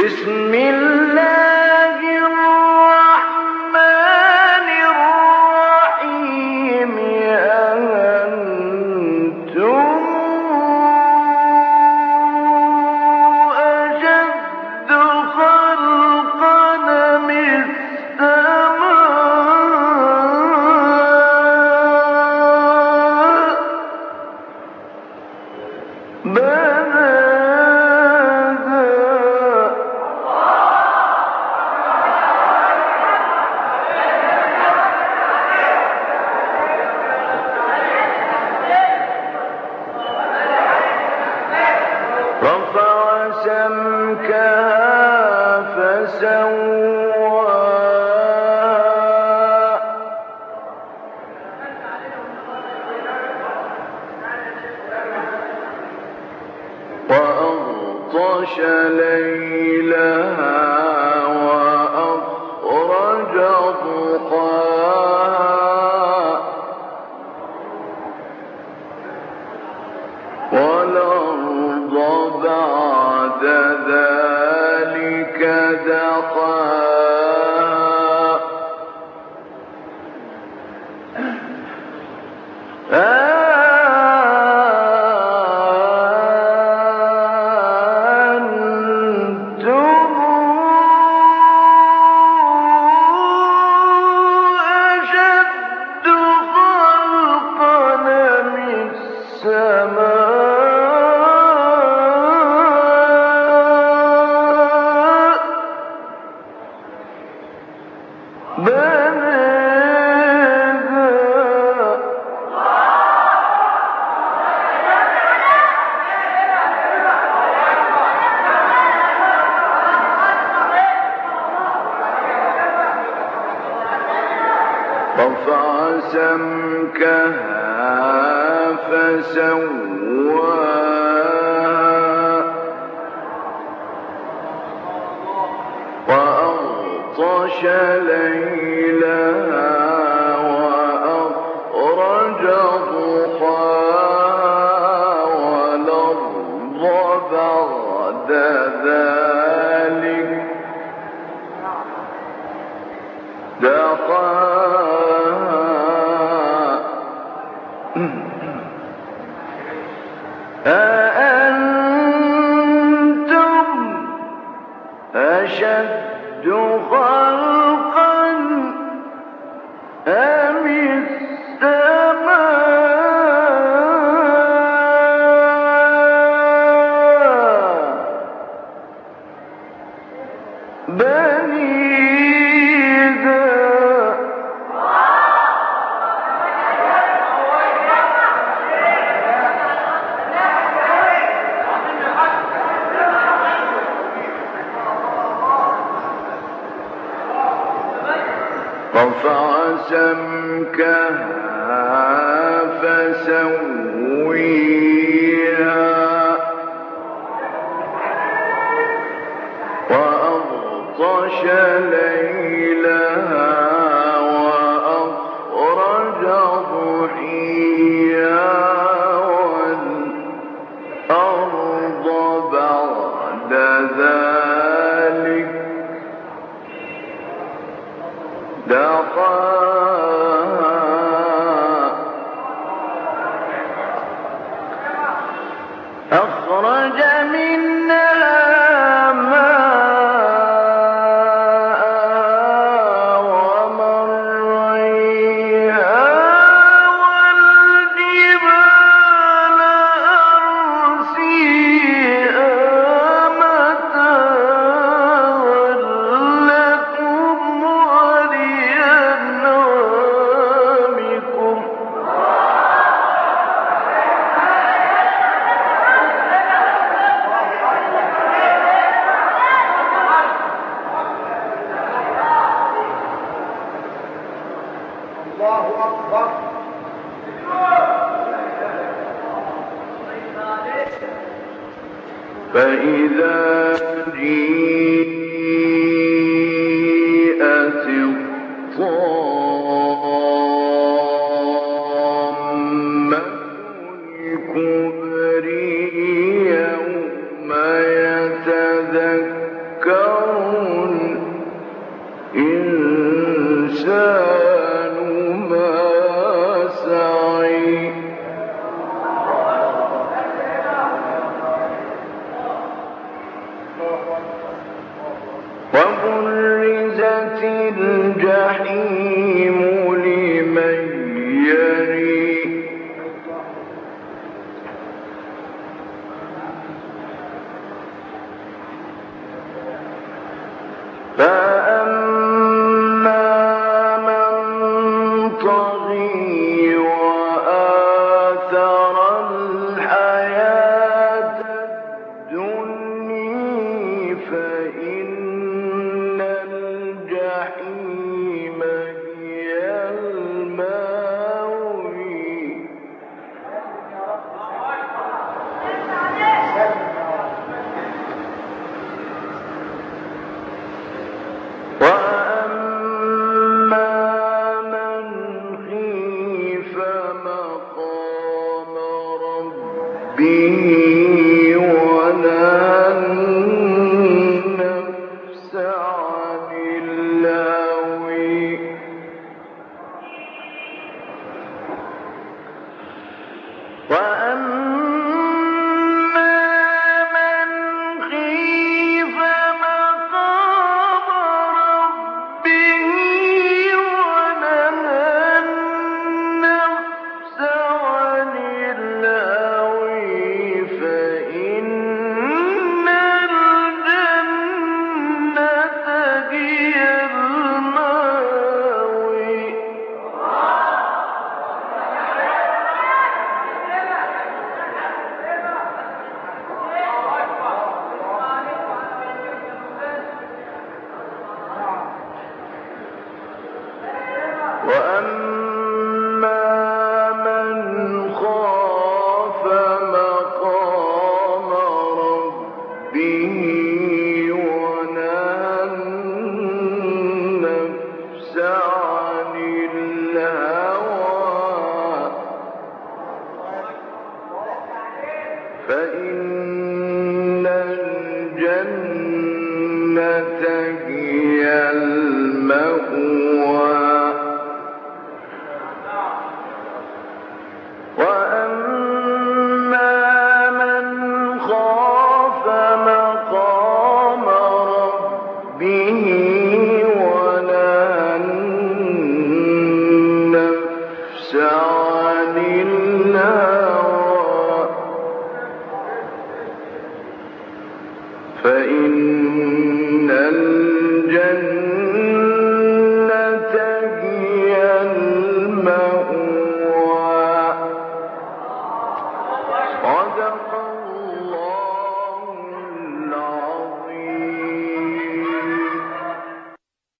بسم الله الرحمن الرحيم أأنتم أشد خلقا أم السماء رفع سمكها فسواها وأغطش ليلها وأخرج ضحاها والأرض بعد ذلك دحاها أأنتم أشد خلقا أم السماء رفع سمكها فسواها وأغطش ليلها وأخرج ضحاها والأرض بعد ذلك دحاها أأنتم أشد خلقا أم السماء بنيها رفع سمكها فسويها وأغطش ليلها وأخرج ضحيها والأرض بعد ذلك دحاها أخرج منها ماءها ومرعيها والجبال أرسيها متاعا لكم ولأنعامكم الله أكبر. فإذا جيءت الطامة الكبرى يوم يتذكر وبرزت الجحيم لمن يري فأما من طغي وآثر الحياة الدنيا فإن الجحيم هي المأوي وأما من خيف مقام ربه ونهى النفس عن الهوى وأما